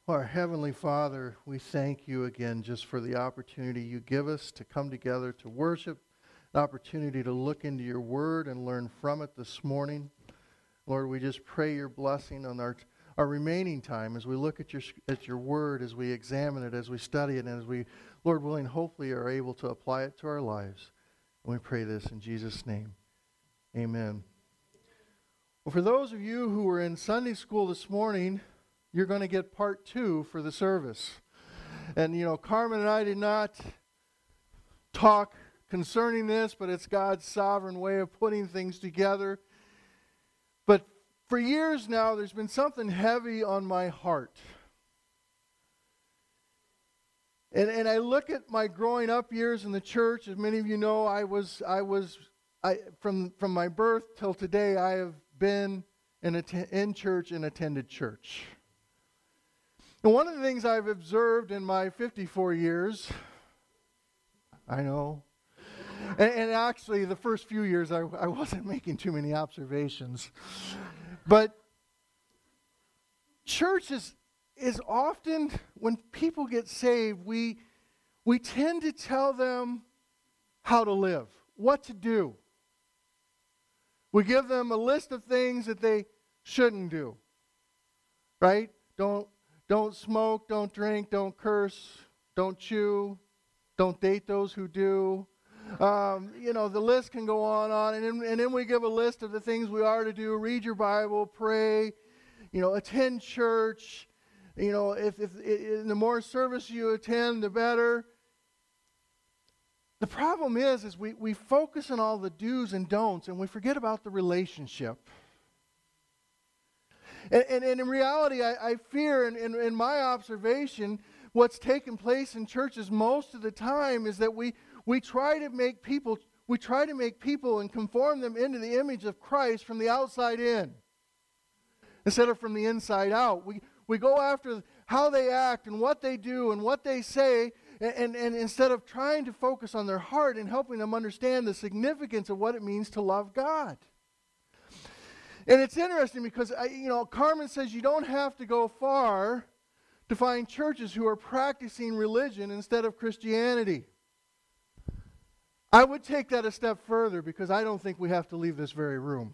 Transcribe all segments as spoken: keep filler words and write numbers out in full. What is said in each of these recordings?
Our Heavenly Father, we thank you again just for the opportunity you give us to come together to worship, an opportunity to look into your word and learn from it this morning. Lord, we just pray your blessing on our our remaining time as we look at your at your word, as we examine it, as we study it, and as we, Lord willing, hopefully are able to apply it to our lives. And we pray this in Jesus' name. Amen. Well, for those of you who were in Sunday school this morning, you're going to get part two for the service. And, you know, Carmen and I did not talk concerning this, but it's God's sovereign way of putting things together. But for years now, there's been something heavy on my heart. And and I look at my growing up years in the church. As many of you know, I was I was I from from my birth till today, I have been in a, in church and attended church. And one of the things I've observed in my fifty-four years, I know, and, and actually the first few years I, I wasn't making too many observations, but church is, is often, when people get saved, we, we tend to tell them how to live, what to do. We give them a list of things that they shouldn't do, right? Don't Don't smoke, don't drink, don't curse, don't chew, don't date those who do. Um, you know, the list can go on and on. And then, and then we give a list of the things we are to do. Read your Bible, pray, you know, attend church. You know, if, if, if the more service you attend, the better. The problem is, is we, we focus on all the do's and don'ts, and we forget about the relationship. And, and, and in reality, I, I fear, in, in, in my observation, what's taken place in churches most of the time is that we, we try to make people we try to make people and conform them into the image of Christ from the outside in, instead of from the inside out. We we go after how they act and what they do and what they say, and, and, and instead of trying to focus on their heart and helping them understand the significance of what it means to love God. And it's interesting because, I, you know, Carmen says you don't have to go far to find churches who are practicing religion instead of Christianity. I would take that a step further because I don't think we have to leave this very room.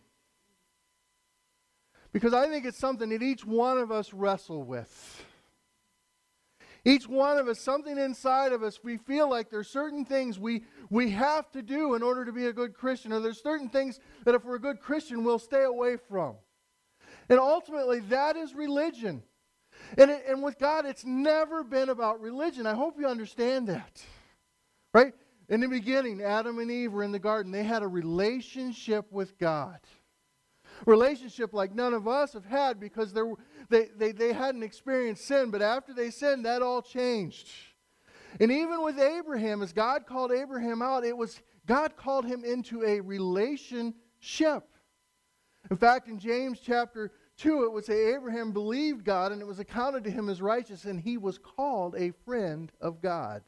Because I think it's something that each one of us wrestle with. Each one of us, something inside of us, we feel like there's certain things we, we have to do in order to be a good Christian, or there's certain things that if we're a good Christian, we'll stay away from. And ultimately, that is religion. And, it, and with God, it's never been about religion. I hope you understand that. Right? In the beginning, Adam and Eve were in the garden. They had a relationship with God. Relationship like none of us have had because there, they, they, they hadn't experienced sin. But after they sinned, that all changed. And even with Abraham, as God called Abraham out, it was God called him into a relationship. In fact, in James chapter two, it would say Abraham believed God and it was accounted to him as righteous, and he was called a friend of God.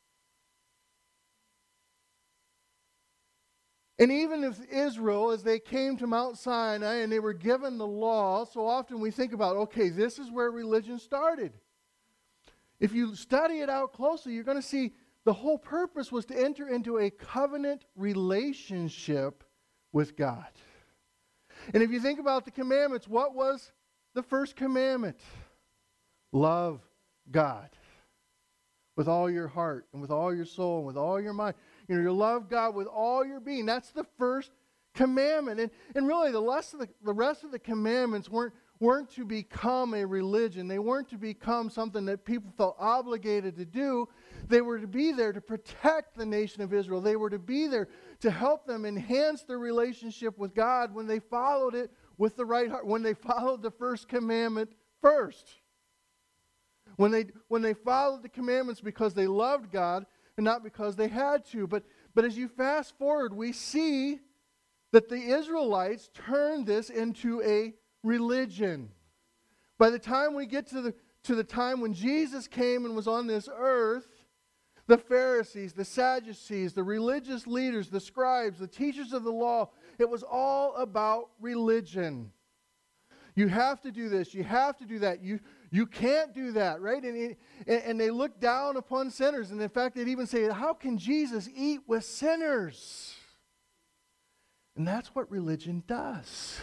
And even if Israel, as they came to Mount Sinai and they were given the law, so often we think about, okay, this is where religion started. If you study it out closely, you're going to see the whole purpose was to enter into a covenant relationship with God. And if you think about the commandments, what was the first commandment? Love God with all your heart and with all your soul and with all your mind. You know, you love God with all your being. That's the first commandment. And, and really, the rest of the, the rest of the commandments weren't, weren't to become a religion. They weren't to become something that people felt obligated to do. They were to be there to protect the nation of Israel. They were to be there to help them enhance their relationship with God when they followed it with the right heart, when they followed the first commandment first. When they, when they followed the commandments because they loved God, and not because they had to. But, but as you fast forward, we see that the Israelites turned this into a religion. By the time we get to the, to the time when Jesus came and was on this earth, the Pharisees, the Sadducees, the religious leaders, the scribes, the teachers of the law, it was all about religion. You have to do this. You have to do that. You, You can't do that, right? And, and, and they look down upon sinners. And in fact, they'd even say, how can Jesus eat with sinners? And that's what religion does.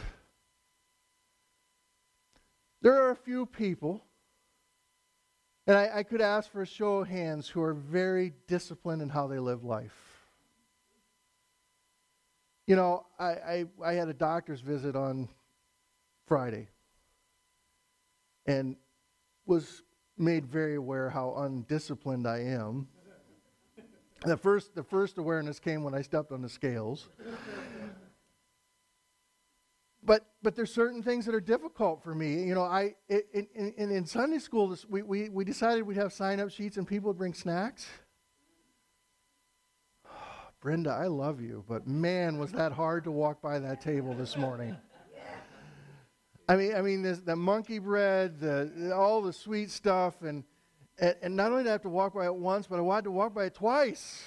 There are a few people, and I, I could ask for a show of hands, who are very disciplined in how they live life. You know, I, I, I had a doctor's visit on Friday and was made very aware how undisciplined I am. The first, the first awareness came when I stepped on the scales. But but there's certain things that are difficult for me. You know, I in, in, in Sunday school, this, we, we, we decided we'd have sign-up sheets and people would bring snacks. Brenda, I love you, but man, was that hard to walk by that table this morning. I mean, I mean, this, the monkey bread, the, all the sweet stuff, and, and and not only did I have to walk by it once, but I wanted to walk by it twice.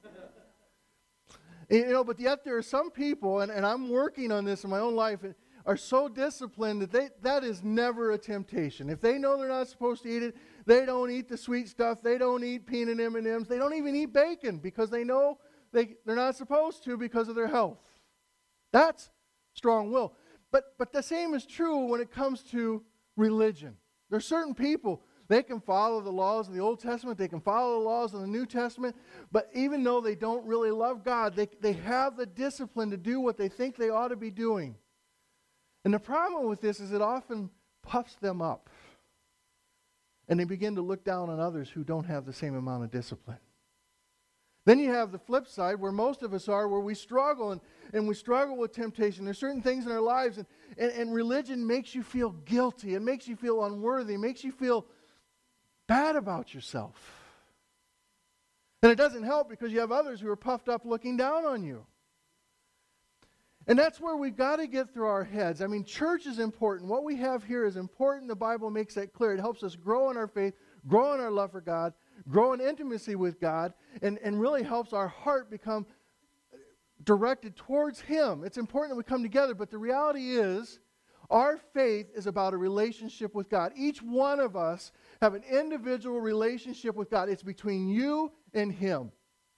You know, but yet there are some people, and, and I'm working on this in my own life, and are so disciplined that they that is never a temptation. If they know they're not supposed to eat it, they don't eat the sweet stuff. They don't eat peanut M and M's. They don't even eat bacon because they know they, they're not supposed to because of their health. That's strong will. But but the same is true when it comes to religion. There are certain people, they can follow the laws of the Old Testament, they can follow the laws of the New Testament, but even though they don't really love God, they, they have the discipline to do what they think they ought to be doing. And the problem with this is it often puffs them up. And they begin to look down on others who don't have the same amount of discipline. Then you have the flip side where most of us are, where we struggle and, and we struggle with temptation. There's certain things in our lives, and, and, and religion makes you feel guilty. It makes you feel unworthy. It makes you feel bad about yourself. And it doesn't help because you have others who are puffed up looking down on you. And that's where we've got to get through our heads. I mean, church is important. What we have here is important. The Bible makes that clear. It helps us grow in our faith, grow in our love for God, grow in intimacy with God, and, and really helps our heart become directed towards Him. It's important that we come together, but the reality is our faith is about a relationship with God. Each one of us have an individual relationship with God. It's between you and Him.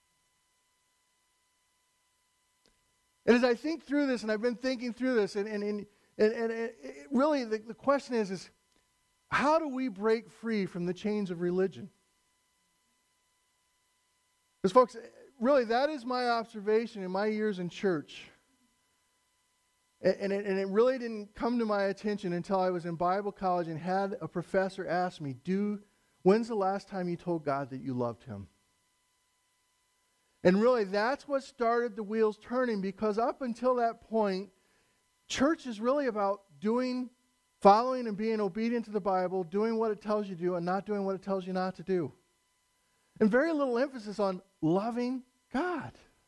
And as I think through this, and I've been thinking through this, and, and, and, and, and it really the, the question is, is how do we break free from the chains of religion? Because folks, really that is my observation in my years in church. And, and, it, and it really didn't come to my attention until I was in Bible college and had a professor ask me, "Do when's the last time you told God that you loved Him?" And really that's what started the wheels turning, because up until that point, church is really about doing, following and being obedient to the Bible, doing what it tells you to do and not doing what it tells you not to do. And very little emphasis on loving God.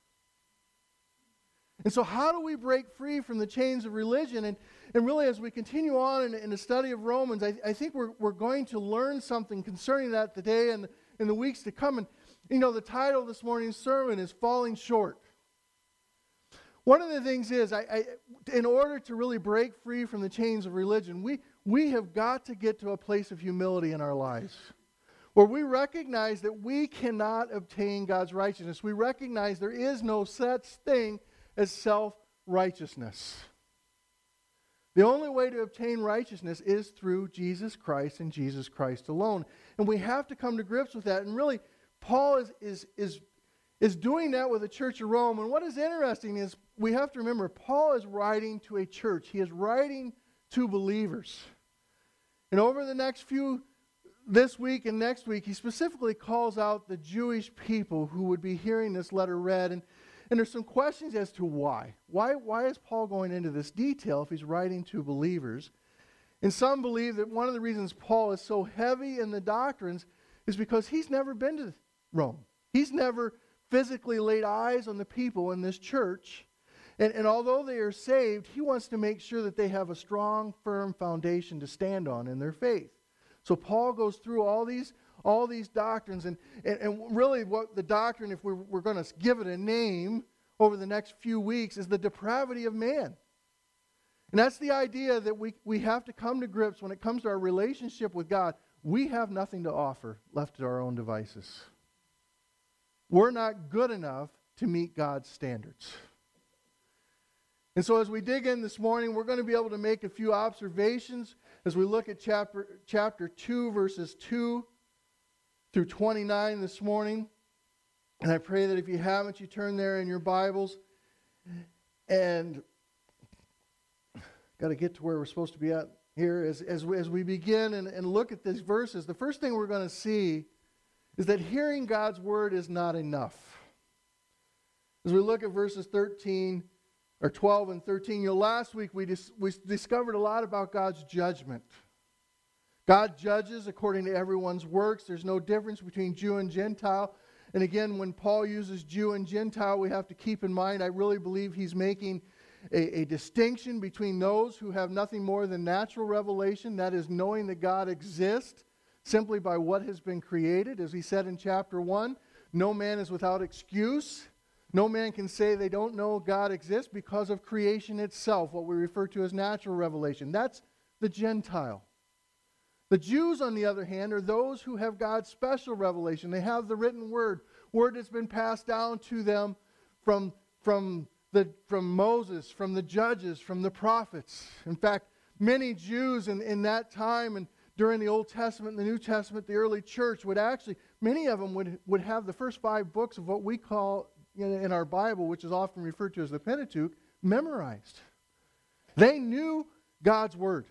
And so how do we break free from the chains of religion? And, and really as we continue on in, in the study of Romans, I, I think we're, we're going to learn something concerning that today and in the weeks to come. And you know, the title of this morning's sermon is Falling Short. One of the things is, I, I, in order to really break free from the chains of religion, we, we have got to get to a place of humility in our lives, where we recognize that we cannot obtain God's righteousness. We recognize there is no such thing as self-righteousness. The only way to obtain righteousness is through Jesus Christ and Jesus Christ alone. And we have to come to grips with that. And really, Paul is, is, is, is doing that with the church of Rome. And what is interesting is we have to remember, Paul is writing to a church. He is writing to believers. And over the next few, this week and next week, he specifically calls out the Jewish people who would be hearing this letter read. And, and there's some questions as to why. Why, why is Paul going into this detail if he's writing to believers? And some believe that one of the reasons Paul is so heavy in the doctrines is because he's never been to Rome. He's never physically laid eyes on the people in this church. And, and although they are saved, he wants to make sure that they have a strong, firm foundation to stand on in their faith. So Paul goes through all these all these doctrines. And, and, and really what the doctrine, if we're, we're going to give it a name over the next few weeks, is the depravity of man. And that's the idea that we, we have to come to grips when it comes to our relationship with God. We have nothing to offer left to our own devices. We're not good enough to meet God's standards. And so as we dig in this morning, we're going to be able to make a few observations as we look at chapter, chapter two, verses two through twenty-nine this morning. And I pray that if you haven't, you turn there in your Bibles. And got to get to where we're supposed to be at here. As, as, we, as we begin and, and look at these verses, the first thing we're going to see is that hearing God's word is not enough. As we look at verses thirteen, or twelve and thirteen, you know, last week we, dis- we discovered a lot about God's judgment. God judges according to everyone's works. There's no difference between Jew and Gentile. And again, when Paul uses Jew and Gentile, we have to keep in mind, I really believe he's making A, a distinction between those who have nothing more than natural revelation, that is knowing that God exists simply by what has been created. As he said in chapter one, no man is without excuse. No man can say they don't know God exists because of creation itself, what we refer to as natural revelation. That's the Gentile. The Jews, on the other hand, are those who have God's special revelation. They have the written word, word that's been passed down to them from, from The, from Moses, from the judges, from the prophets. In fact, many Jews in, in that time and during the Old Testament and the New Testament, the early church would actually, many of them would, would have the first five books of what we call in, in our Bible, which is often referred to as the Pentateuch, memorized. They knew God's word.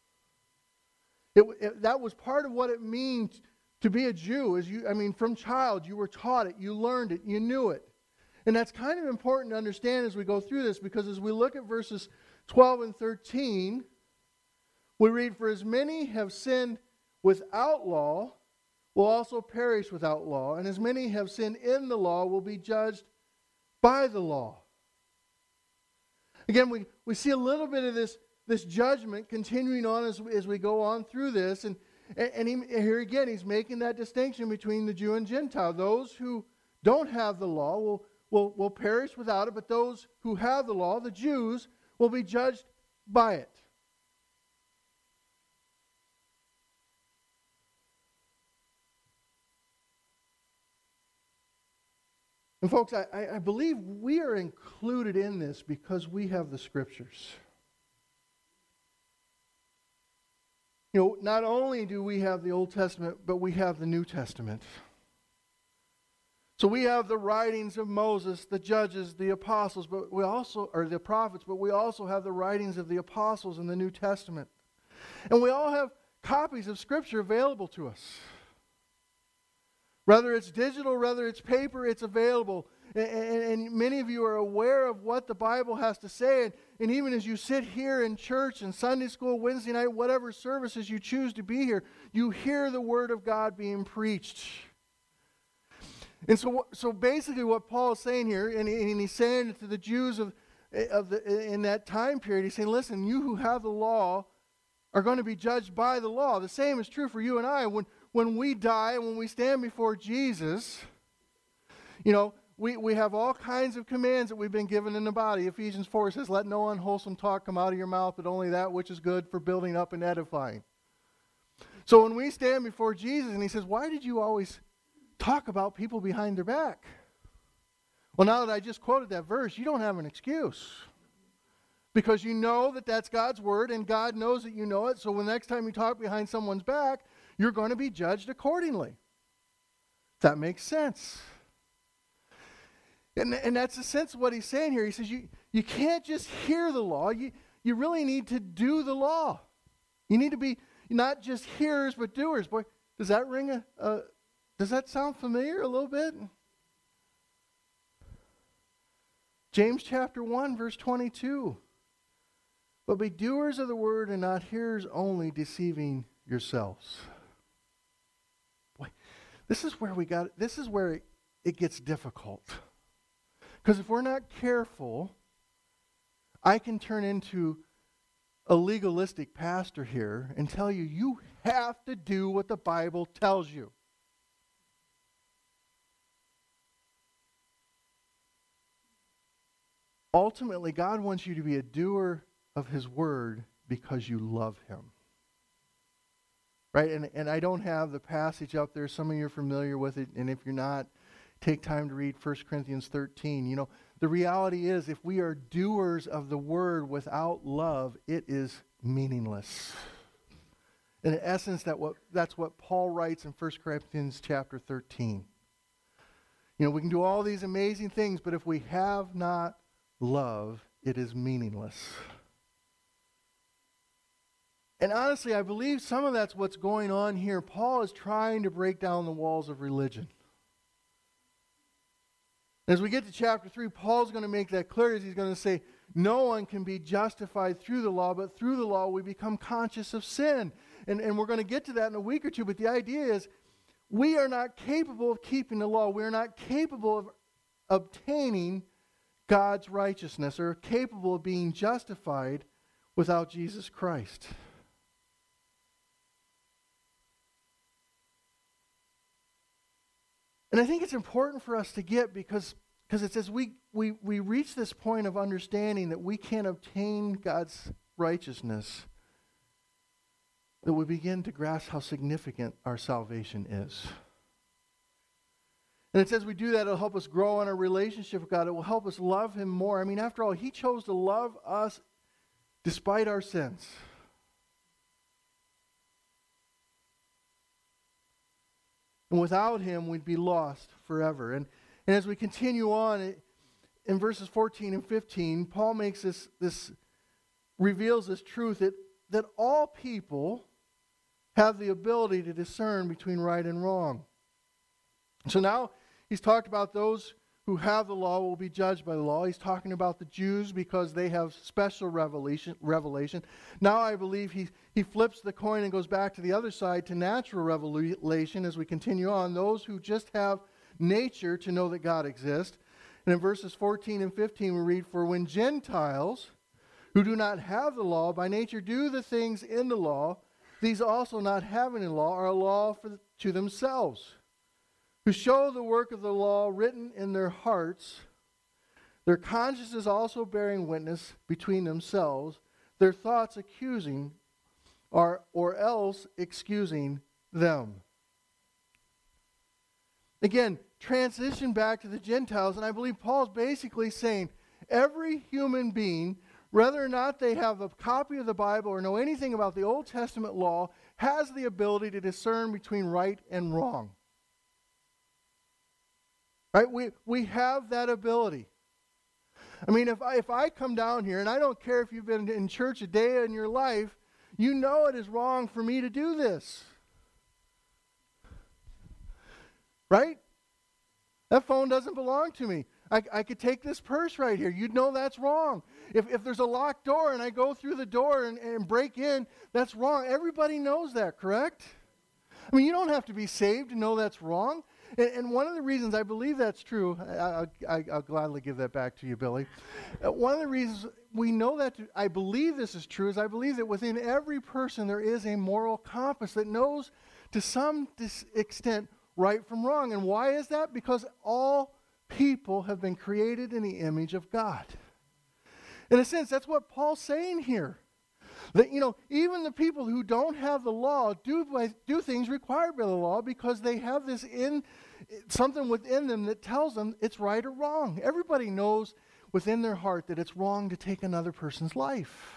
It, it, that was part of what it means to be a Jew. Is you, I mean, from child, you were taught it, you learned it, you knew it. And that's kind of important to understand as we go through this, because as we look at verses twelve and thirteen, we read, "For as many have sinned without law will also perish without law, and as many have sinned in the law will be judged by the law." Again, we, we see a little bit of this, this judgment continuing on as, as we go on through this. And, and he, here again, he's making that distinction between the Jew and Gentile. Those who don't have the law will Will, will perish without it, but those who have the law, the Jews, will be judged by it. And folks, I, I believe we are included in this because we have the Scriptures. You know, not only do we have the Old Testament, but we have the New Testament. So we have the writings of Moses, the judges, the apostles, but we also, or the prophets, but we also have the writings of the apostles in the New Testament. And we all have copies of Scripture available to us. Whether it's digital, whether it's paper, it's available. And, and, and many of you are aware of what the Bible has to say. And, and even as you sit here in church and Sunday school, Wednesday night, whatever services you choose to be here, you hear the Word of God being preached. And so, so basically what Paul is saying here, and, he, and he's saying it to the Jews of, of the, in that time period, he's saying, listen, you who have the law are going to be judged by the law. The same is true for you and I. When, when we die and when we stand before Jesus, you know, we, we have all kinds of commands that we've been given in the body. Ephesians four says, let no unwholesome talk come out of your mouth, but only that which is good for building up and edifying. So when we stand before Jesus and he says, why did you always talk about people behind their back? Well, now that I just quoted that verse, you don't have an excuse. Because you know that that's God's word, and God knows that you know it, so the next time you talk behind someone's back, you're going to be judged accordingly. That makes sense. And, and that's the sense of what he's saying here. He says you, you can't just hear the law. You, you really need to do the law. You need to be not just hearers, but doers. Boy, does that ring a... a Does that sound familiar a little bit? James chapter one, verse twenty-two. But be doers of the word and not hearers only, deceiving yourselves. Boy, this is where we got, this is where it, it gets difficult. Because if we're not careful, I can turn into a legalistic pastor here and tell you, you have to do what the Bible tells you. Ultimately, God wants you to be a doer of his word because you love him. Right? And, and I don't have the passage up there. Some of you are familiar with it. And if you're not, take time to read First Corinthians thirteen. You know, the reality is if we are doers of the word without love, it is meaningless. And in essence, that what, that's what Paul writes in First Corinthians chapter thirteen. You know, we can do all these amazing things, but if we have not love, it is meaningless. And honestly, I believe some of that's what's going on here. Paul is trying to break down the walls of religion. As we get to chapter three, Paul's going to make that clear as he's going to say, no one can be justified through the law, but through the law we become conscious of sin. And, and we're going to get to that in a week or two, but the idea is we are not capable of keeping the law. We are not capable of obtaining God's righteousness or capable of being justified without Jesus Christ. And I think it's important for us to get because, because it's as we, we, we reach this point of understanding that we can't obtain God's righteousness that we begin to grasp how significant our salvation is. And it says we do that, it'll help us grow in our relationship with God. It will help us love him more. I mean, after all, he chose to love us despite our sins. And without him, we'd be lost forever. And, and as we continue on, it, in verses fourteen and fifteen, Paul makes this, this reveals this truth that, that all people have the ability to discern between right and wrong. So now he's talked about those who have the law will be judged by the law. He's talking about the Jews because they have special revelation. revelation. Now I believe he, he flips the coin and goes back to the other side to natural revelation as we continue on. Those who just have nature to know that God exists. And in verses fourteen and fifteen we read, for when Gentiles who do not have the law by nature do the things in the law, these also not having a law are a law for, to themselves, who show the work of the law written in their hearts, their consciences also bearing witness between themselves, their thoughts accusing or, or else excusing them. Again, transition back to the Gentiles, and I believe Paul's basically saying every human being, whether or not they have a copy of the Bible or know anything about the Old Testament law, has the ability to discern between right and wrong. Right? We we have that ability. I mean, if I, if I come down here, and I don't care if you've been in church a day in your life, you know it is wrong for me to do this. Right? That phone doesn't belong to me. I, I could take this purse right here. You'd know that's wrong. If if there's a locked door and I go through the door and, and break in, that's wrong. Everybody knows that, correct? I mean, you don't have to be saved to know that's wrong. And, and one of the reasons I believe that's true, I, I, I'll gladly give that back to you, Billy. Uh, one of the reasons we know that to, I believe this is true is I believe that within every person there is a moral compass that knows to some dis- extent right from wrong. And why is that? Because all people have been created in the image of God. In a sense, that's what Paul's saying here. That, you know, even the people who don't have the law do, do things required by the law because they have this in something within them that tells them it's right or wrong. Everybody knows within their heart that it's wrong to take another person's life.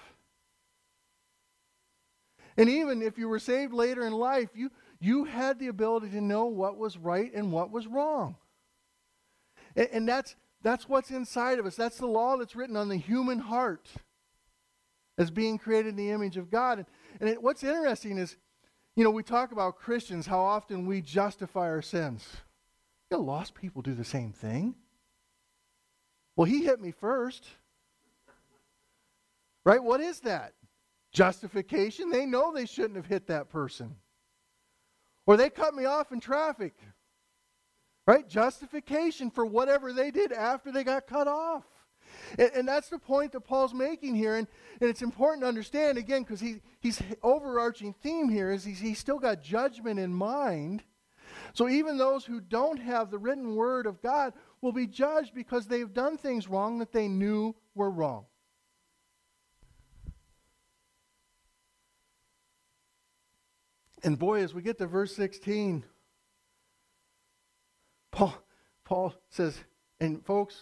And even if you were saved later in life, you, you had the ability to know what was right and what was wrong. And, and that's, that's what's inside of us. That's the law that's written on the human heart as being created in the image of God. And, and it, what's interesting is, you know, we talk about Christians, how often we justify our sins. You know, lost people do the same thing. Well, he hit me first. Right? What is that? Justification? They know they shouldn't have hit that person. Or they cut me off in traffic. Right? Justification for whatever they did after they got cut off. And, and that's the point that Paul's making here. And, and it's important to understand, again, because he, he's overarching theme here is he's, he's still got judgment in mind. So even those who don't have the written word of God will be judged because they've done things wrong that they knew were wrong. And boy, as we get to verse sixteen, Paul, Paul says, and folks,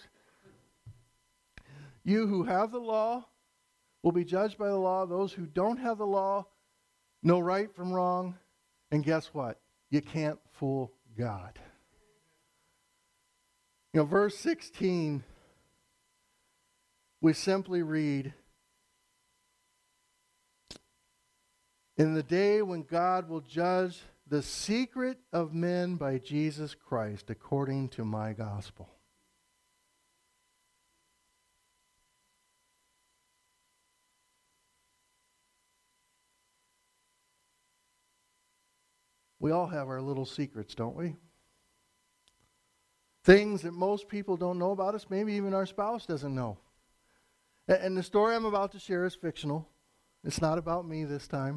you who have the law will be judged by the law. Those who don't have the law know right from wrong. And guess what? You can't fool God. You know, verse sixteen, we simply read, in the day when God will judge the secret of men by Jesus Christ according to my gospel. We all have our little secrets, don't we? Things that most people don't know about us, maybe even our spouse doesn't know. And the story I'm about to share is fictional. It's not about me this time.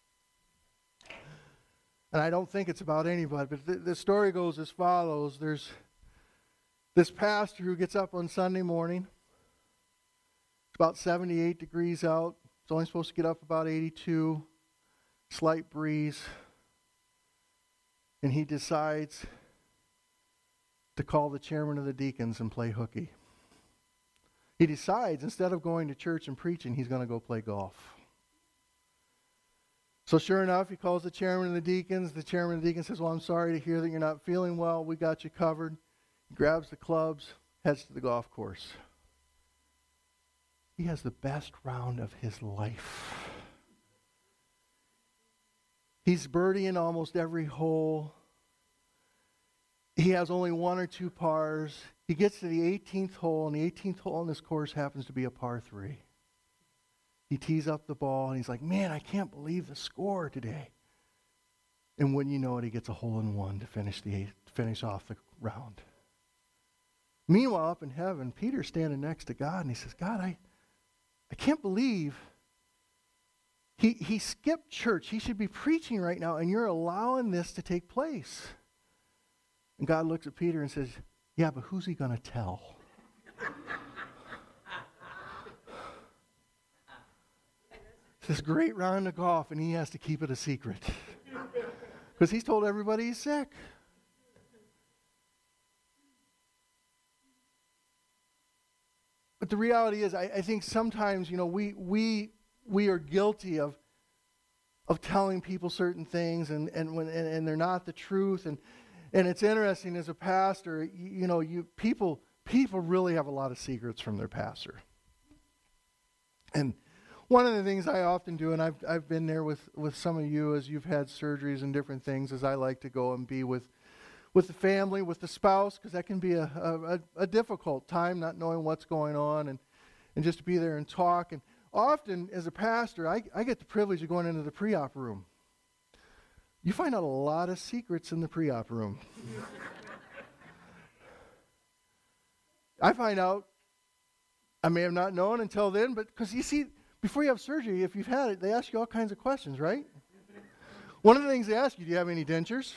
And I don't think it's about anybody, but the, the story goes as follows. There's this pastor who gets up on Sunday morning. It's about seventy-eight degrees out. It's only supposed to get up about eighty-two. Slight breeze. And he decides to call the chairman of the deacons and play hooky. He decides, instead of going to church and preaching, he's going to go play golf. So sure enough, he calls the chairman of the deacons. The chairman of the deacons says, well, I'm sorry to hear that you're not feeling well. We got you covered. He grabs the clubs, heads to the golf course. He has the best round of his life. He's birdieing almost every hole. He has only one or two pars. He gets to the eighteenth hole, and the eighteenth hole on this course happens to be a par three. He tees up the ball, and he's like, man, I can't believe the score today. And wouldn't you know it, he gets a hole-in-one to finish the eight, finish off the round. Meanwhile, up in heaven, Peter's standing next to God, and he says, God, I, I can't believe he, he skipped church. He should be preaching right now, and you're allowing this to take place. And God looks at Peter and says, yeah, but who's he going to tell? This great round of golf, and he has to keep it a secret. Because he's told everybody he's sick. But the reality is, I, I think sometimes, you know, we we we are guilty of of telling people certain things, and and when and, and they're not the truth. And and it's interesting as a pastor, you, you know, you people people really have a lot of secrets from their pastor. And one of the things I often do, and I've I've been there with, with some of you as you've had surgeries and different things, is I like to go and be with with the family, with the spouse, because that can be a, a, a difficult time, not knowing what's going on, and, and just to be there and talk. And often, as a pastor, I, I get the privilege of going into the pre-op room. You find out a lot of secrets in the pre-op room. I find out, I may have not known until then, but because you see, before you have surgery, if you've had it, they ask you all kinds of questions, right? One of the things they ask you, do you have any dentures?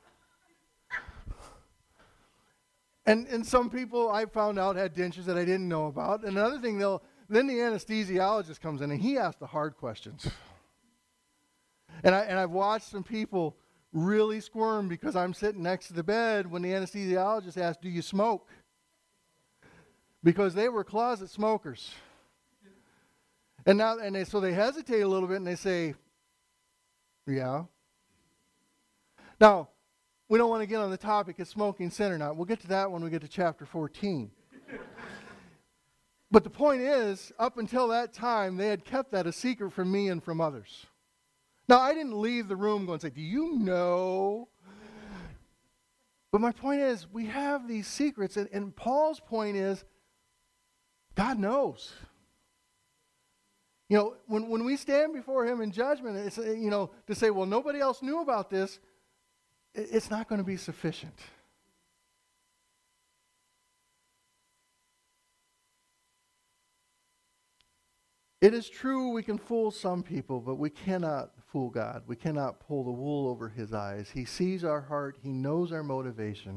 And and some people I found out had dentures that I didn't know about. And another thing, they'll then the anesthesiologist comes in and he asks the hard questions. And I and I've watched some people really squirm because I'm sitting next to the bed when the anesthesiologist asks, do you smoke? Because they were closet smokers. And now, and they, so they hesitate a little bit and they say, yeah. Now, we don't want to get on the topic, is smoking sin or not? We'll get to that when we get to chapter fourteen. But the point is, up until that time, they had kept that a secret from me and from others. Now, I didn't leave the room going and say, do you know? But my point is, we have these secrets, and, and Paul's point is, God knows. You know, when, when we stand before him in judgment, it's, you know, to say, well, nobody else knew about this, it, it's not going to be sufficient. It is true we can fool some people, but we cannot fool God. We cannot pull the wool over his eyes. He sees our heart. He knows our motivation.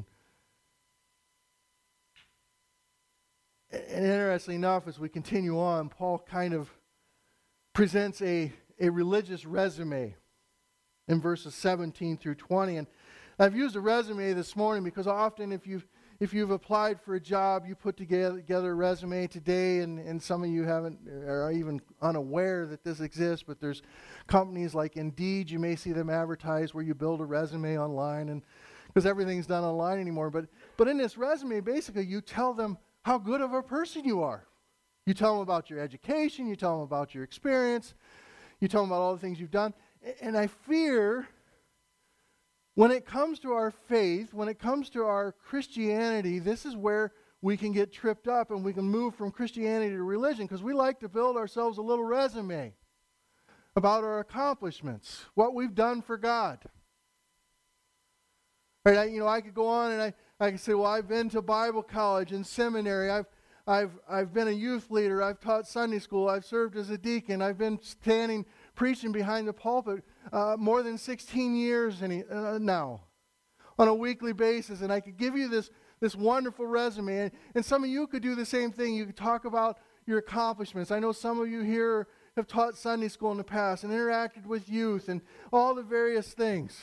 And interestingly enough, as we continue on, Paul kind of presents a, a religious resume in verses seventeen through twenty. And I've used a resume this morning because often if you've if you've applied for a job, you put together, together a resume today, and, and some of you haven't are even unaware that this exists, but there's companies like Indeed, you may see them advertised where you build a resume online, and because everything's done online anymore. But but in this resume, basically you tell them how good of a person you are. You tell them about your education, you tell them about your experience, you tell them about all the things you've done. And I fear when it comes to our faith, when it comes to our Christianity, this is where we can get tripped up and we can move from Christianity to religion, because we like to build ourselves a little resume about our accomplishments, what we've done for God. Right, I, you know, I could go on and I, I could say, well, I've been to Bible college and seminary, I've I've I've been a youth leader, I've taught Sunday school, I've served as a deacon, I've been standing preaching behind the pulpit uh, more than sixteen years any, uh, now on a weekly basis, and I could give you this this wonderful resume, and, and some of you could do the same thing. You could talk about your accomplishments. I know some of you here have taught Sunday school in the past and interacted with youth and all the various things.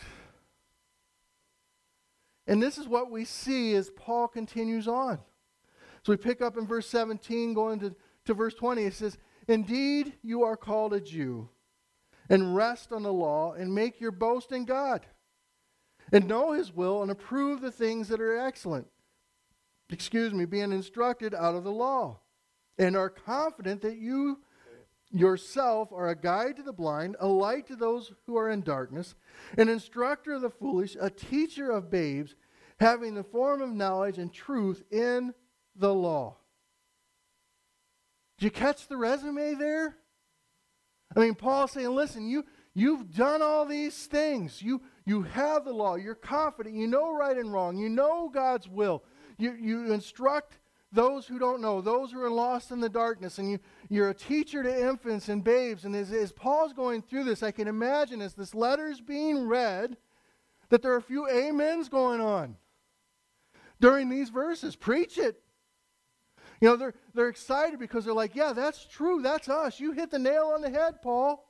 And this is what we see as Paul continues on. So we pick up in verse seventeen, going to, to verse twenty. It says, "Indeed, you are called a Jew, and rest on the law, and make your boast in God, and know His will, and approve the things that are excellent." Excuse me, being instructed out of the law, and are confident that you yourself are a guide to the blind, a light to those who are in darkness, an instructor of the foolish, a teacher of babes, having the form of knowledge and truth in the law. Did you catch the resume there? I mean, Paul's saying, listen, you, you've done all these things. You, you have the law. You're confident. You know right and wrong. You know God's will. You, you instruct those who don't know, those who are lost in the darkness, and you, you're a teacher to infants and babes. And as, as Paul's going through this, I can imagine as this letter's being read that there are a few amens going on during these verses. Preach it. You know, they're, they're excited because they're like, yeah, that's true. That's us. You hit the nail on the head, Paul.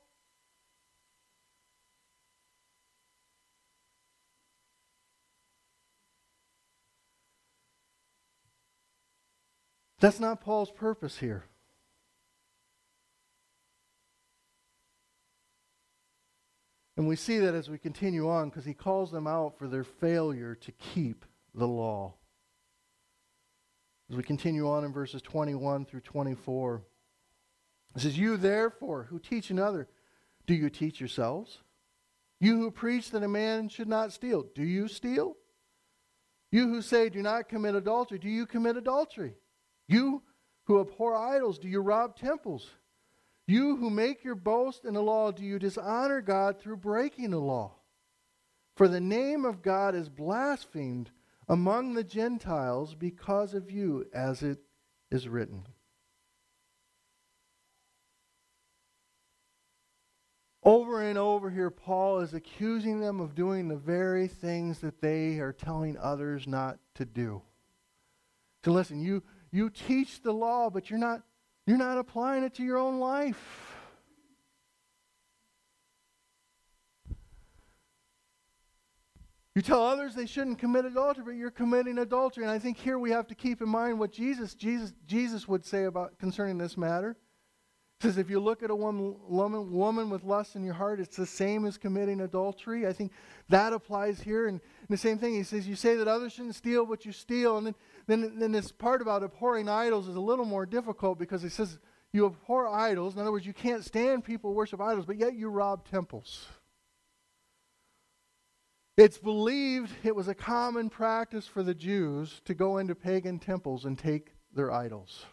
That's not Paul's purpose here. And we see that as we continue on, because he calls them out for their failure to keep the law. As we continue on in verses twenty-one through twenty-four, it says, "You therefore who teach another, do you teach yourselves? You who preach that a man should not steal, do you steal? You who say do not commit adultery, do you commit adultery? You who abhor idols, do you rob temples? You who make your boast in the law, do you dishonor God through breaking the law? For the name of God is blasphemed among the Gentiles because of you, as it is written." Over and over here, Paul is accusing them of doing the very things that they are telling others not to do. So listen, you you teach the law, but you're not you're not applying it to your own life. You tell others they shouldn't commit adultery, but you're committing adultery. And I think here we have to keep in mind what Jesus Jesus Jesus would say about concerning this matter. He says, if you look at a woman, woman, woman with lust in your heart, it's the same as committing adultery. I think that applies here. And, and the same thing, he says, you say that others shouldn't steal, but you steal. And then, then, then this part about abhorring idols is a little more difficult, because he says you abhor idols. In other words, you can't stand people who worship idols, but yet you rob temples. It's believed it was a common practice for the Jews to go into pagan temples and take their idols.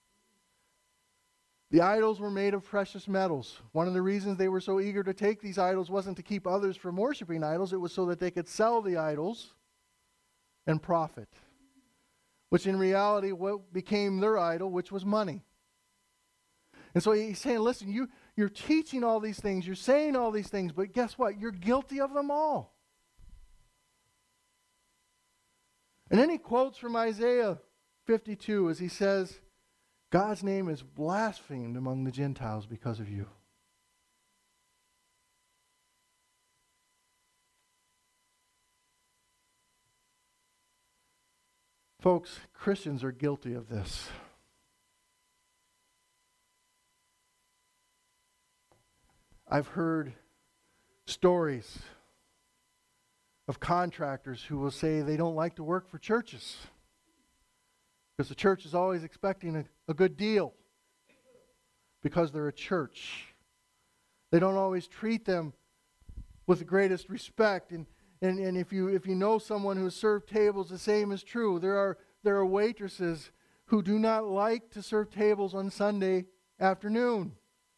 The idols were made of precious metals. One of the reasons they were so eager to take these idols wasn't to keep others from worshiping idols. It was so that they could sell the idols and profit, which in reality what became their idol, which was money. And so he's saying, listen, you, you're teaching all these things, you're saying all these things, but guess what? You're guilty of them all. And then he quotes from Isaiah fifty-two as he says, God's name is blasphemed among the Gentiles because of you. Folks, Christians are guilty of this. I've heard stories of contractors who will say they don't like to work for churches because the church is always expecting a, a good deal because they're a church. They don't always treat them with the greatest respect. And, and, and if you if you know someone who has served tables, the same is true. There are there are waitresses who do not like to serve tables on Sunday afternoon.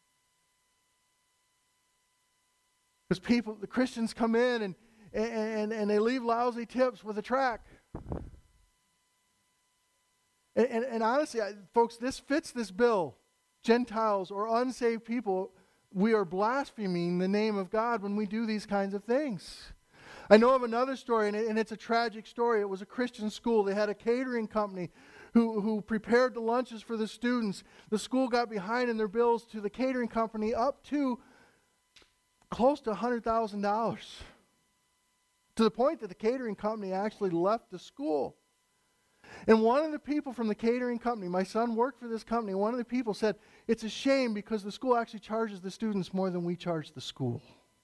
Because people, the Christians come in and, and, and they leave lousy tips with a track. And, and, and honestly, I, folks, this fits this bill. Gentiles or unsaved people, we are blaspheming the name of God when we do these kinds of things. I know of another story, and, it, and it's a tragic story. It was a Christian school. They had a catering company who, who prepared the lunches for the students. The school got behind in their bills to the catering company up to close to one hundred thousand dollars. To the point that the catering company actually left the school. And one of the people from the catering company, my son worked for this company, one of the people said, it's a shame because the school actually charges the students more than we charge the school.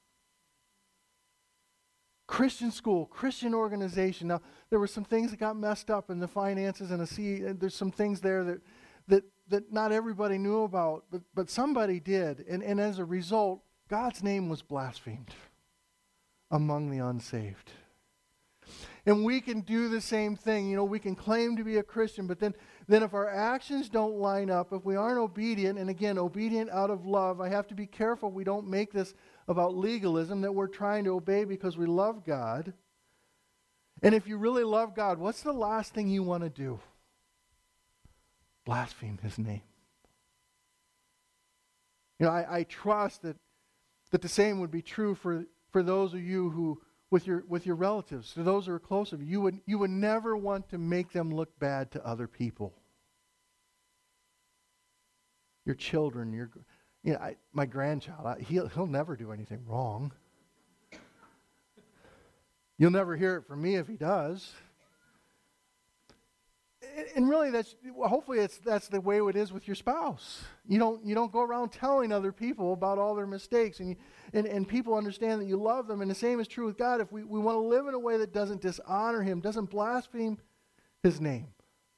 Christian school, Christian organization. Now, there were some things that got messed up in the finances and a C, there's some things there that that that not everybody knew about, but, but somebody did. And, and as a result, God's name was blasphemed among the unsaved. And we can do the same thing. You know, we can claim to be a Christian, but then, then if our actions don't line up, if we aren't obedient, and again, obedient out of love, I have to be careful we don't make this about legalism, that we're trying to obey because we love God. And if you really love God, what's the last thing you want to do? Blaspheme His name. You know, I, I trust that that the same would be true for, for those of you who, with your with your relatives, to those who are close of you, you would you would never want to make them look bad to other people. Your children, your you know, I, my grandchild, I, he'll he'll never do anything wrong. You'll never hear it from me if he does. And really, that's hopefully it's that's the way it is with your spouse. You don't you don't go around telling other people about all their mistakes, and you, and and people understand that you love them. And the same is true with God. If we, we want to live in a way that doesn't dishonor Him, doesn't blaspheme His name.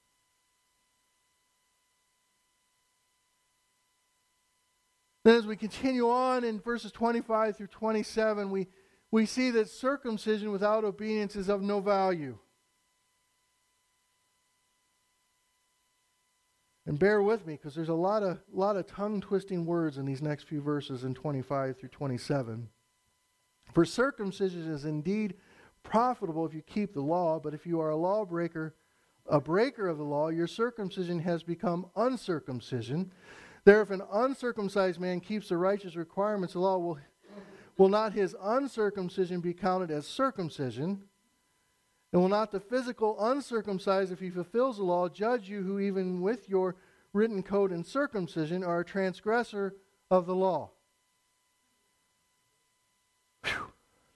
Then, as we continue on in verses twenty-five through twenty-seven, we we see that circumcision without obedience is of no value. And bear with me, because there's a lot of lot of tongue-twisting words in these next few verses in twenty-five through twenty-seven. For circumcision is indeed profitable if you keep the law, but if you are a lawbreaker, a breaker of the law, your circumcision has become uncircumcision. There, if an uncircumcised man keeps the righteous requirements of the law, will, will not his uncircumcision be counted as circumcision? And will not the physical uncircumcised, if he fulfills the law, judge you who even with your written code and circumcision are a transgressor of the law? Whew.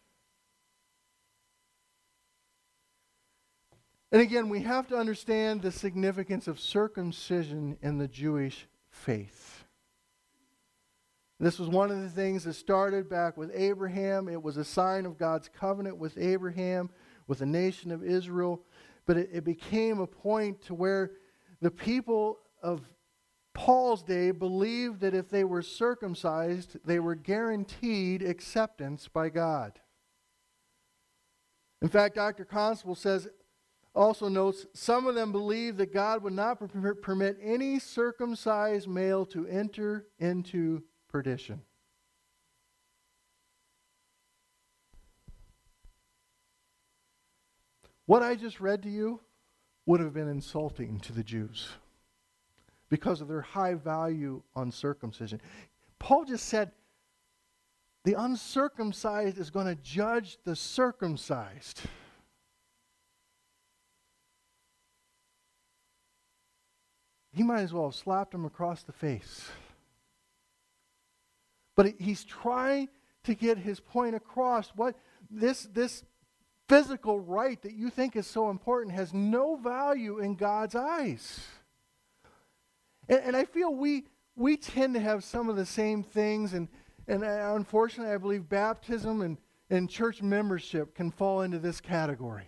And again, we have to understand the significance of circumcision in the Jewish faith. This was one of the things that started back with Abraham. It was a sign of God's covenant with Abraham, with the nation of Israel, but it, it became a point to where the people of Paul's day believed that if they were circumcised, they were guaranteed acceptance by God. In fact, Doctor Constable says, also notes, some of them believed that God would not per- permit any circumcised male to enter into perdition. What I just read to you would have been insulting to the Jews because of their high value on circumcision. Paul just said the uncircumcised is going to judge the circumcised. He might as well have slapped him across the face. But he's trying to get his point across. What this this physical rite that you think is so important has no value in God's eyes. And, and I feel we we tend to have some of the same things, and, and uh, unfortunately I believe baptism and, and church membership can fall into this category.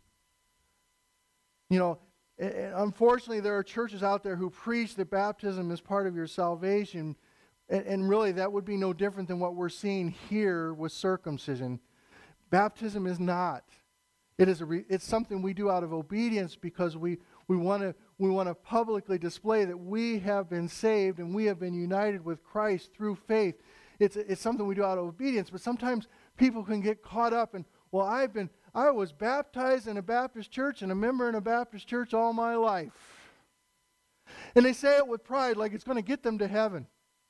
You know, and, and unfortunately there are churches out there who preach that baptism is part of your salvation, and, and really that would be no different than what we're seeing here with circumcision. Baptism is not. It is a re, it's something we do out of obedience because we we want to we want to publicly display that we have been saved and we have been united with Christ through faith. It's it's something we do out of obedience, but sometimes people can get caught up in, well, I've been I was baptized in a Baptist church and a member in a Baptist church all my life. And they say it with pride like it's going to get them to heaven.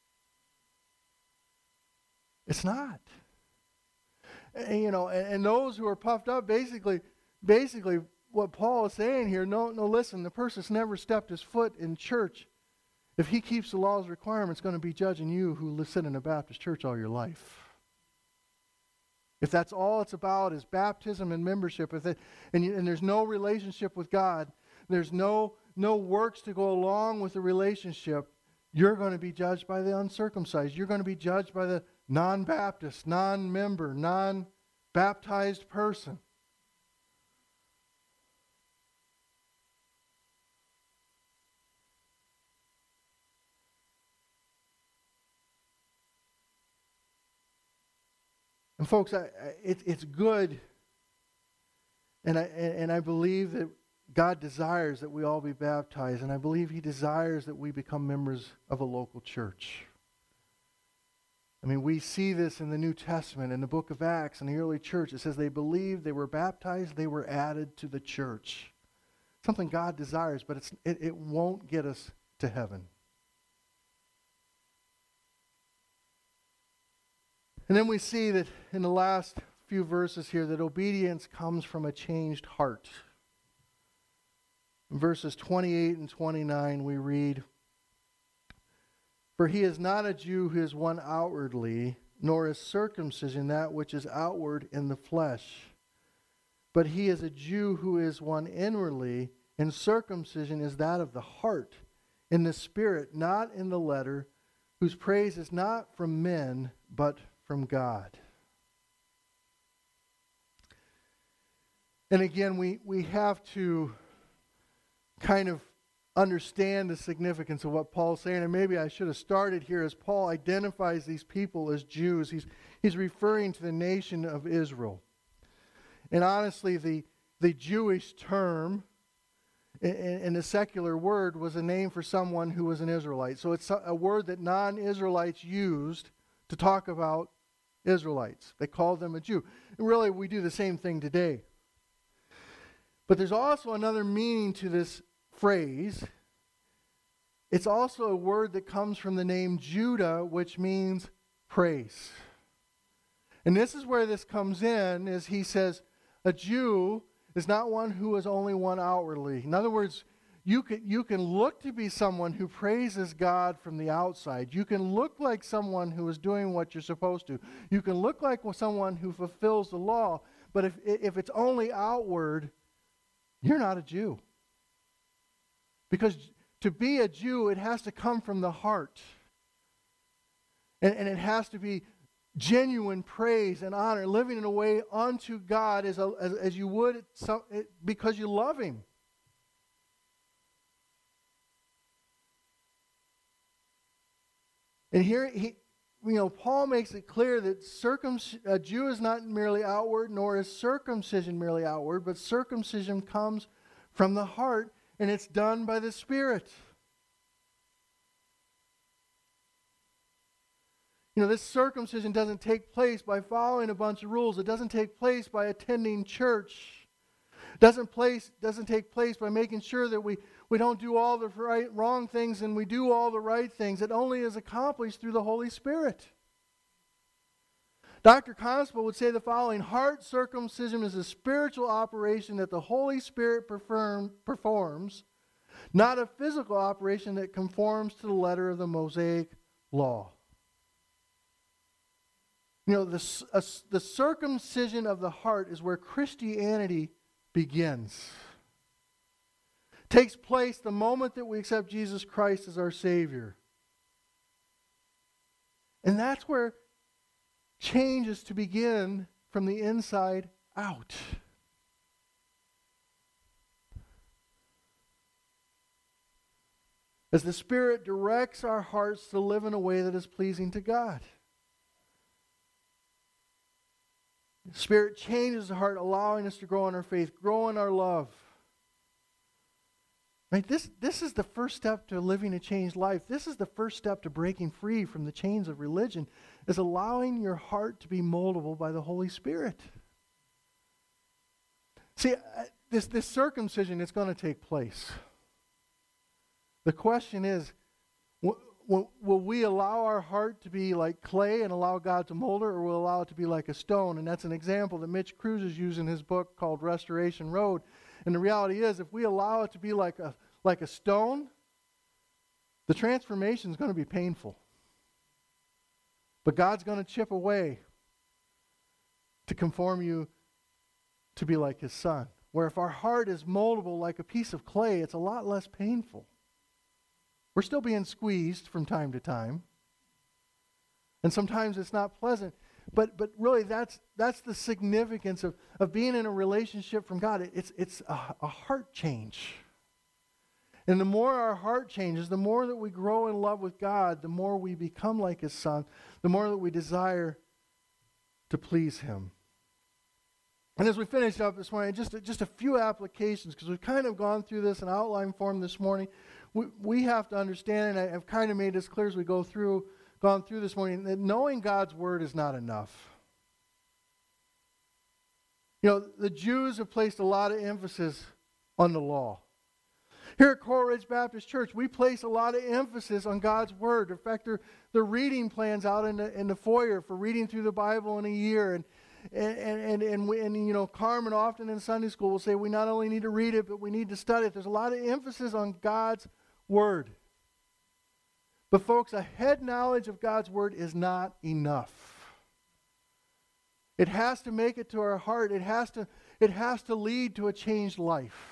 It's not. And, you know, and, and those who are puffed up, basically, basically, what Paul is saying here, no, no, listen, the person's never stepped his foot in church. If he keeps the law's requirements, going to be judging you who sit in a Baptist church all your life. If that's all it's about is baptism and membership, if it, and, you, and there's no relationship with God, there's no no works to go along with the relationship, you're going to be judged by the uncircumcised. You're going to be judged by the non-Baptist, non-member, non-baptized person. And folks, I, I, it, it's good, and I, and I believe that God desires that we all be baptized, and I believe He desires that we become members of a local church. I mean, we see this in the New Testament, in the book of Acts, in the early church. It says they believed, they were baptized, they were added to the church. Something God desires, but it's, it, it won't get us to heaven. And then we see that in the last few verses here that obedience comes from a changed heart. In verses twenty-eight and twenty-nine we read, "For he is not a Jew who is one outwardly, nor is circumcision that which is outward in the flesh. But he is a Jew who is one inwardly, and circumcision is that of the heart, in the spirit, not in the letter, whose praise is not from men, but from God." And again, we, we have to kind of understand the significance of what Paul's saying. And maybe I should have started here as Paul identifies these people as Jews. He's, he's referring to the nation of Israel. And honestly, the, the Jewish term in, in the secular word was a name for someone who was an Israelite. So it's a word that non-Israelites used to talk about Israelites. They called them a Jew. And really, we do the same thing today. But there's also another meaning to this phrase. It's also a word that comes from the name Judah, which means praise. And this is where this comes in, is he says, a Jew is not one who is only one outwardly. In other words, you can, you can look to be someone who praises God from the outside. You can look like someone who is doing what you're supposed to. You can look like someone who fulfills the law. But if, if it's only outward, you're not a Jew. Because to be a Jew, it has to come from the heart. And, and it has to be genuine praise and honor, living in a way unto God as, a, as, as you would some, it, because you love Him. And here, he, you know, Paul makes it clear that circumc- a Jew is not merely outward, nor is circumcision merely outward, but circumcision comes from the heart, and it's done by the Spirit. You know, this circumcision doesn't take place by following a bunch of rules. It doesn't take place by attending church. It doesn't, place, doesn't take place by making sure that we, we don't do all the right, wrong things and we do all the right things. It only is accomplished through the Holy Spirit. Doctor Constable would say the following: heart circumcision is a spiritual operation that the Holy Spirit perform, performs, not a physical operation that conforms to the letter of the Mosaic law. You know, the, uh, the circumcision of the heart is where Christianity begins. Takes place the moment that we accept Jesus Christ as our Savior. And that's where change is to begin from the inside out. As the Spirit directs our hearts to live in a way that is pleasing to God. The Spirit changes the heart, allowing us to grow in our faith, grow in our love. Right? This, this is the first step to living a changed life. This is the first step to breaking free from the chains of religion, is allowing your heart to be moldable by the Holy Spirit. See, this, this circumcision is going to take place. The question is, w- w- will we allow our heart to be like clay and allow God to mold it, or will we allow it to be like a stone? And that's an example that Mitch Cruz is using in his book called Restoration Road. And the reality is, if we allow it to be like a like a stone, the transformation is going to be painful. But God's going to chip away to conform you to be like His Son. Where if our heart is moldable like a piece of clay, it's a lot less painful. We're still being squeezed from time to time. And sometimes it's not pleasant. But but really that's that's the significance of, of being in a relationship from God. It, it's it's a, a heart change. And the more our heart changes, the more that we grow in love with God, the more we become like His Son, the more that we desire to please Him. And as we finish up this morning, just, just a few applications, because we've kind of gone through this in outline form this morning. We, we have to understand, and I've kind of made this clear as we go through, gone through this morning, that knowing God's Word is not enough. You know, the Jews have placed a lot of emphasis on the law. Here at Coral Ridge Baptist Church, we place a lot of emphasis on God's Word. In fact, there are reading plans out in the, in the foyer for reading through the Bible in a year. And, and, and, and, we, and, you know, Carmen often in Sunday school will say we not only need to read it, but we need to study it. There's a lot of emphasis on God's Word. But folks, a head knowledge of God's Word is not enough. It has to make it to our heart. It has to, it has to lead to a changed life.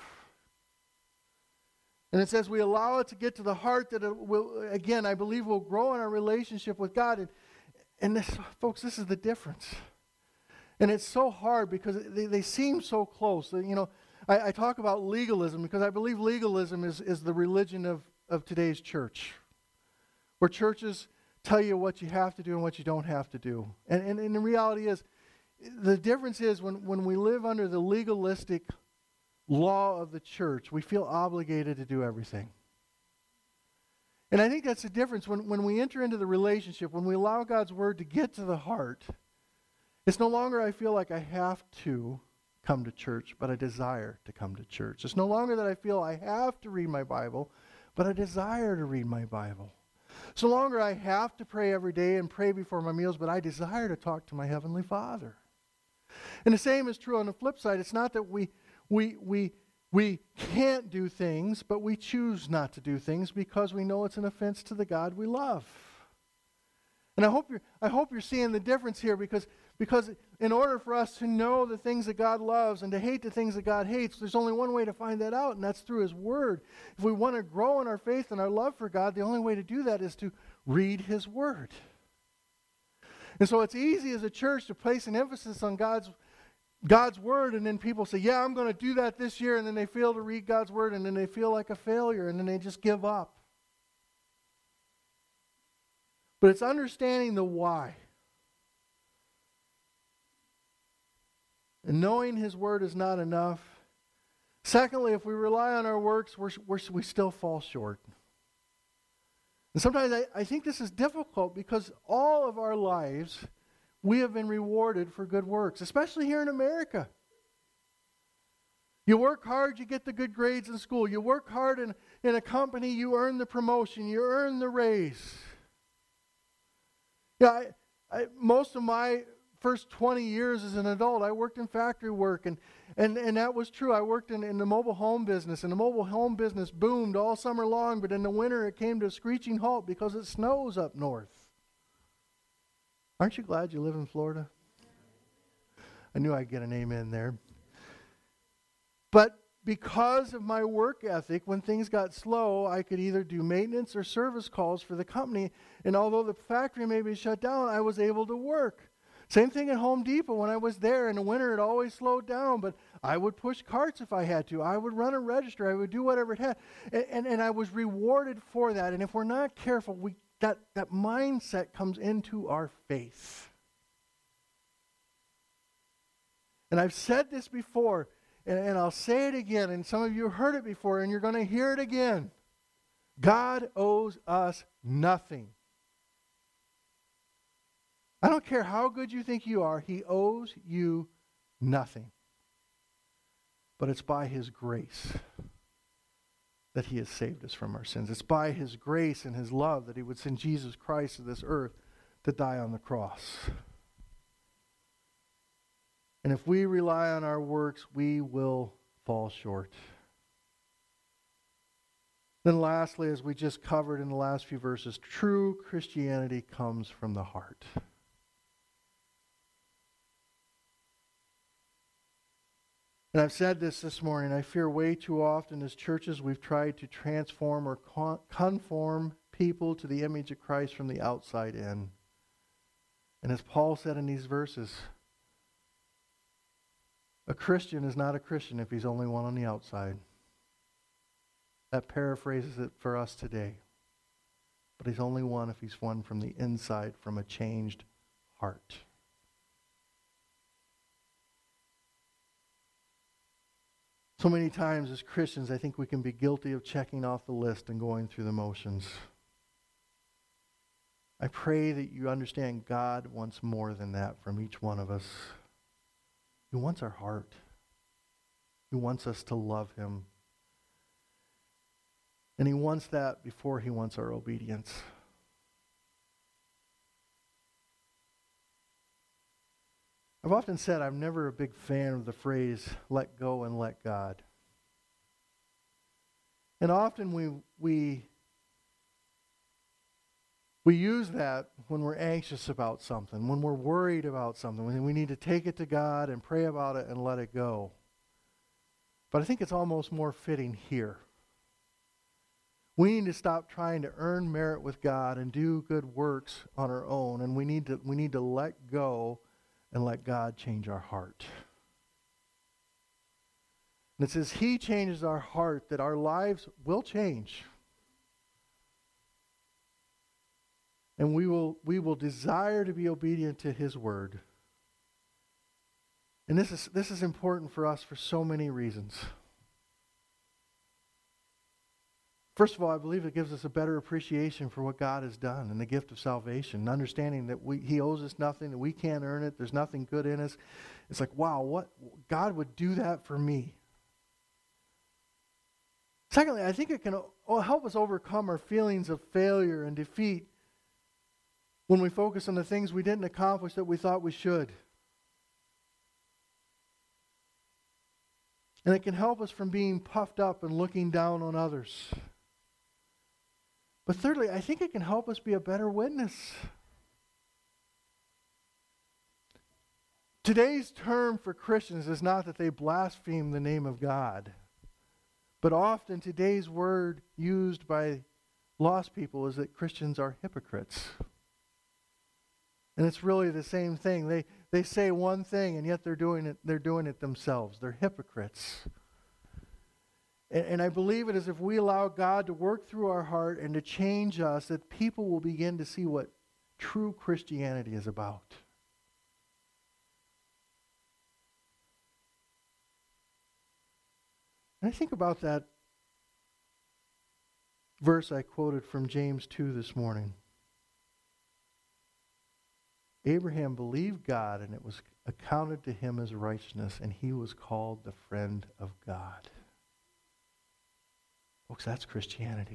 And it says we allow it to get to the heart that it will, again, I believe will grow in our relationship with God. And, and this, folks, this is the difference. And it's so hard because they, they seem so close. You know, I, I talk about legalism because I believe legalism is, is the religion of, of today's church. Where churches tell you what you have to do and what you don't have to do. And, and, and the reality is, the difference is when, when we live under the legalistic law of the church, we feel obligated to do everything. And I think that's the difference when, when we enter into the relationship, when we allow God's Word to get to the heart. It's no longer I feel like I have to come to church, but I desire to come to church. It's no longer that I feel I have to read my Bible, but I desire to read my Bible. It's no longer I have to pray every day and pray before my meals, but I desire to talk to my Heavenly Father. And the same is true on the flip side. It's not that we We, we, we can't do things, but we choose not to do things because we know it's an offense to the God we love. And I hope you're, I hope you're seeing the difference here because, because in order for us to know the things that God loves and to hate the things that God hates, there's only one way to find that out, and that's through His Word. If we want to grow in our faith and our love for God, the only way to do that is to read His Word. And so it's easy as a church to place an emphasis on God's God's Word, and then people say, yeah, I'm going to do that this year, and then they fail to read God's Word, and then they feel like a failure, and then they just give up. But it's understanding the why. And knowing His Word is not enough. Secondly, if we rely on our works, we're, we're, we still fall short. And sometimes I, I think this is difficult because all of our lives we have been rewarded for good works, especially here in America. You work hard, you get the good grades in school. You work hard in, in a company, you earn the promotion, you earn the raise. Yeah, I, I, most of my first twenty years as an adult, I worked in factory work, and, and, and that was true. I worked in, in the mobile home business, and the mobile home business boomed all summer long, but in the winter it came to a screeching halt because it snows up north. Aren't you glad you live in Florida? I knew I'd get an amen there. But because of my work ethic, when things got slow, I could either do maintenance or service calls for the company. And although the factory may be shut down, I was able to work. Same thing at Home Depot. When I was there in the winter, it always slowed down, but I would push carts if I had to. I would run a register. I would do whatever it had. And, and, and I was rewarded for that. And if we're not careful, we, that, that mindset comes into our faith. And I've said this before, and, and I'll say it again, and some of you heard it before, and you're going to hear it again. God owes us nothing. I don't care how good you think you are, He owes you nothing. But it's by His grace that He has saved us from our sins. It's by His grace and His love that He would send Jesus Christ to this earth to die on the cross. And if we rely on our works, we will fall short. Then lastly, as we just covered in the last few verses, true Christianity comes from the heart. And I've said this this morning, I fear way too often as churches we've tried to transform or con- conform people to the image of Christ from the outside in. And as Paul said in these verses, a Christian is not a Christian if he's only one on the outside. That paraphrases it for us today. But he's only one if he's one from the inside, from a changed heart. So many times as Christians, I think we can be guilty of checking off the list and going through the motions. I pray that you understand God wants more than that from each one of us. He wants our heart. He wants us to love Him. And He wants that before He wants our obedience. I've often said I'm never a big fan of the phrase, let go and let God. And often we we we use that when we're anxious about something, when we're worried about something, when we need to take it to God and pray about it and let it go. But I think it's almost more fitting here. We need to stop trying to earn merit with God and do good works on our own, and we need to we need to let go and let God change our heart. And it says He changes our heart that our lives will change. And we will we will desire to be obedient to His word. And this is this is important for us for so many reasons. First of all, I believe it gives us a better appreciation for what God has done and the gift of salvation, understanding that we, He owes us nothing, that we can't earn it, there's nothing good in us. It's like, wow, what God would do that for me. Secondly, I think it can help us overcome our feelings of failure and defeat when we focus on the things we didn't accomplish that we thought we should. And it can help us from being puffed up and looking down on others. But thirdly, I think it can help us be a better witness. Today's term for Christians is not that they blaspheme the name of God, but often today's word used by lost people is that Christians are hypocrites. And it's really the same thing. They they say one thing and yet they're doing it they're doing it themselves. They're hypocrites. And, and I believe it is if we allow God to work through our heart and to change us, that people will begin to see what true Christianity is about. And I think about that verse I quoted from James two this morning. Abraham believed God, and it was accounted to him as righteousness, and he was called the friend of God. Folks, that's Christianity.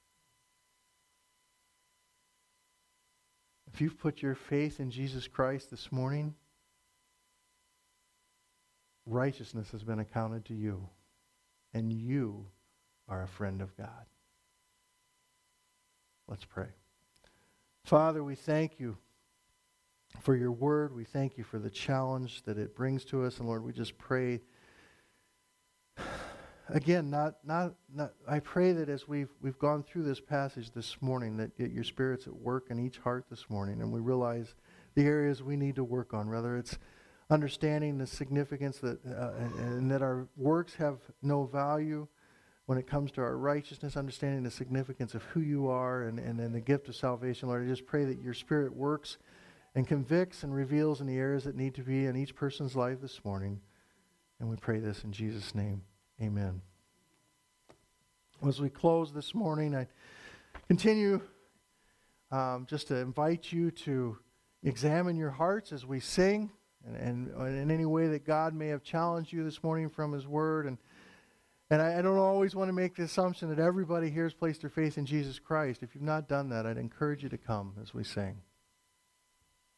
If you've put your faith in Jesus Christ this morning, righteousness has been accounted to you, and you are a friend of God. Let's pray. Father, we thank you for your word. We thank you for the challenge that it brings to us. And Lord, we just pray, again, not, not, not, I pray that as we've, we've gone through this passage this morning, that your Spirit's at work in each heart this morning, and we realize the areas we need to work on, whether it's understanding the significance that, uh, and, and that our works have no value when it comes to our righteousness, understanding the significance of who you are and, and, and the gift of salvation. Lord, I just pray that your Spirit works and convicts and reveals in the areas that need to be in each person's life this morning. And we pray this in Jesus' name. Amen. As we close this morning, I continue um, just to invite you to examine your hearts as we sing, and, and in any way that God may have challenged you this morning from His Word. And and I, I don't always want to make the assumption that everybody here has placed their faith in Jesus Christ. If you've not done that, I'd encourage you to come as we sing.